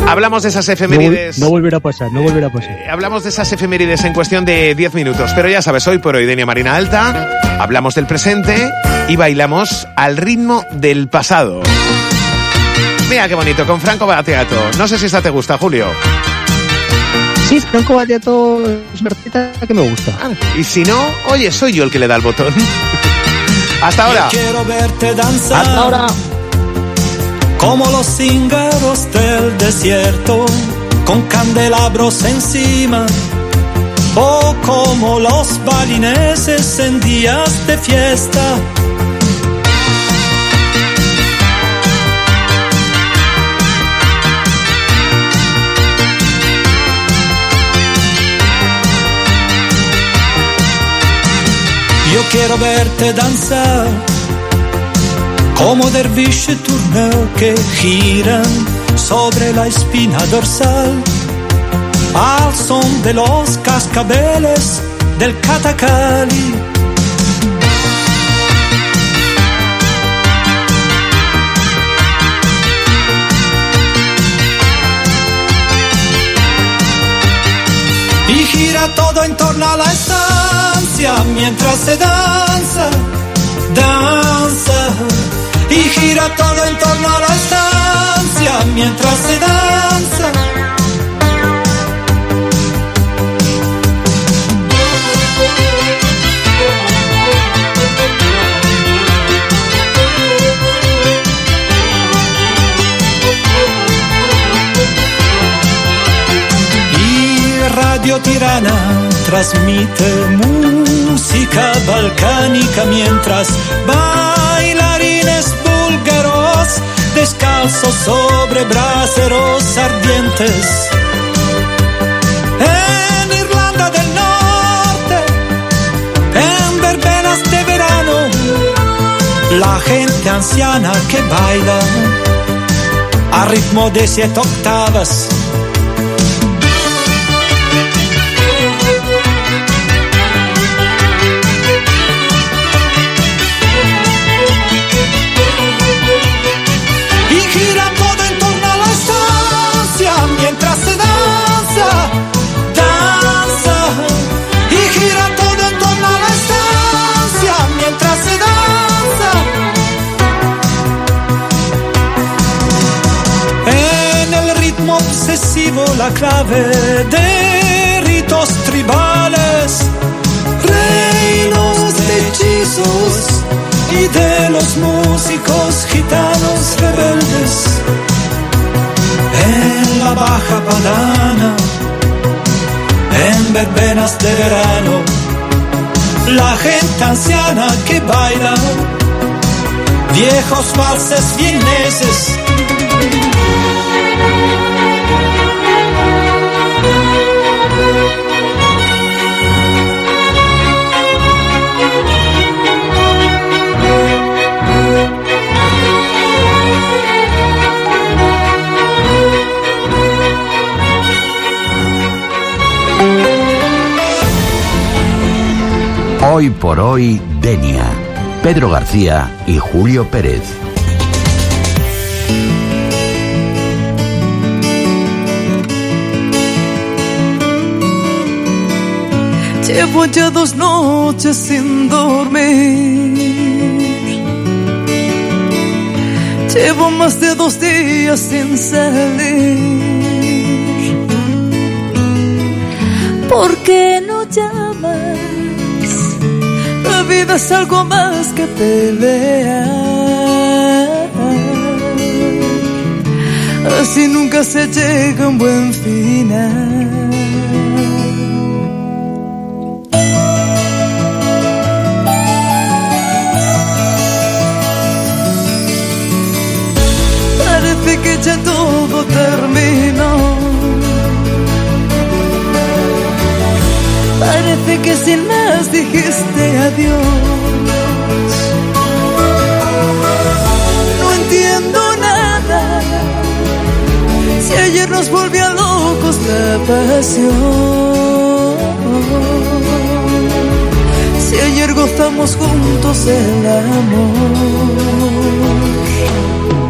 Hablamos de esas efemérides. No volverá a pasar. Hablamos de esas efemérides en cuestión de 10 minutos. Pero ya sabes, hoy por hoy, Denia Marina Alta, hablamos del presente y bailamos al ritmo del pasado. Mira qué bonito, con Franco Battiato. No sé si esta te gusta, Julio. Sí, Franco Battiato es una artista que me gusta. Y si no, oye, soy yo el que le da el botón. Hasta ahora. Quiero verte danzar. Hasta ahora. Como los cíngaros del desierto, con candelabros encima, o como los balineses en días de fiesta. Yo quiero verte danzar como derviche turneo que giran sobre la espina dorsal, al son de los cascabeles del Catacali. Y gira todo en torno a la estancia mientras se danza, danza. Y gira todo en torno a la estancia mientras se danza. Y Radio Tirana transmite música balcánica mientras bailarines búlgaros descalzos sobre braseros ardientes. En Irlanda del Norte, en verbenas de verano, la gente anciana que baila a ritmo de 7 octavas. Mientras se danza, danza. Y gira todo en torno a la estancia mientras se danza. En el ritmo obsesivo la clave de ritos tribales, reinos de hechizos y de los músicos gitanos rebeldes. En la Baja Padana, en verbenas de verano, la gente anciana que baila viejos valses vieneses. Hoy por hoy, Denia, Pedro García y Julio Pérez. Llevo ya 2 noches sin dormir. Llevo más de 2 días sin salir. ¿Por qué no llamas? La vida es algo más que pelear. Así nunca se llega a un buen final. Parece que ya todo terminó. Parece que sin más dijiste adiós. No entiendo nada. Si ayer nos volvió locos la pasión. Si ayer gozamos juntos el amor.